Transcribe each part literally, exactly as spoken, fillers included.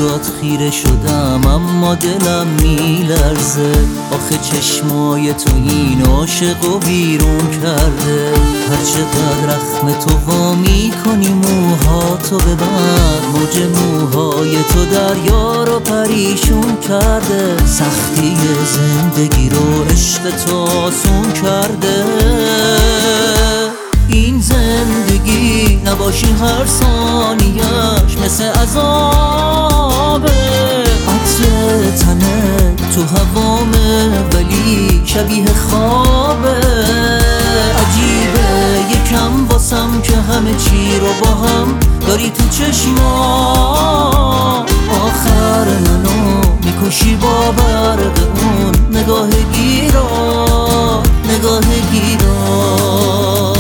چشمات خیره شدم اما دلم میلرزه. آخه چشمای تو این عاشقو بیرون کرده. هر چقدر رخم تو وا میکنی موهاتو ببند، موج موهای تو دریا رو پریشون کرده. سختی زندگی رو عشق تو آسون کرده. این زندگی نباشی هر ثانیه‌اش مثل عذابه. عطر تنه تو هوامه ولی شبیه خوابه. عجیبه یکم واسم که همه چی رو با هم داری تو چشما. آخر منو میکشی با برق اون نگاه گیرا، نگاه گیرا.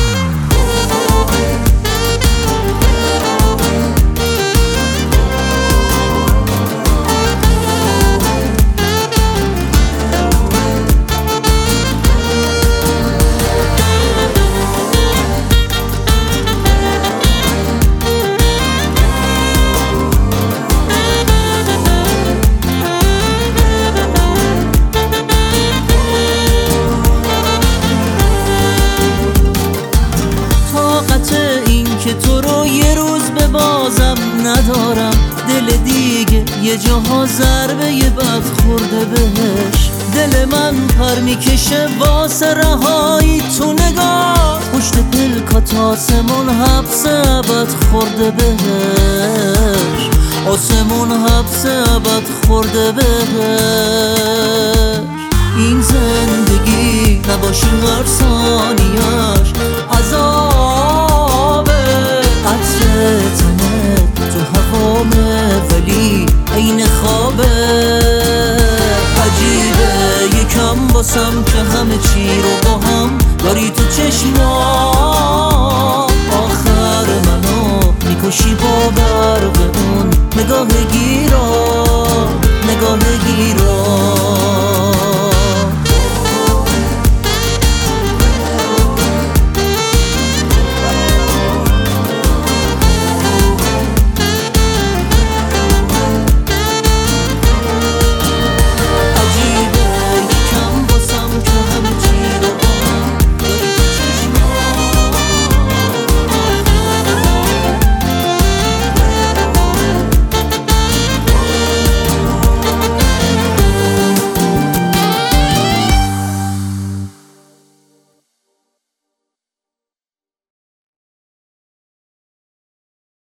که تو رو یه روز به بازم ندارم. دل دیگه یه جاها ضربه یه بد خورده بهش. دل من پر میکشه واسه رهایی تو نگاه. پشت پلکات آسمون حبس ابد خورده بهش. آسمون حبس ابد خورده بهش. این زندگی نباشی هر ثانیه‌اش عذابه. عطر تنه تو هوامه ولی عین خوابه. عجیبه یکم واسم که همه چی رو با هم داری تو چشما. آخر منو میکشی با برق اون نگاه گیرا، نگاه گیرا.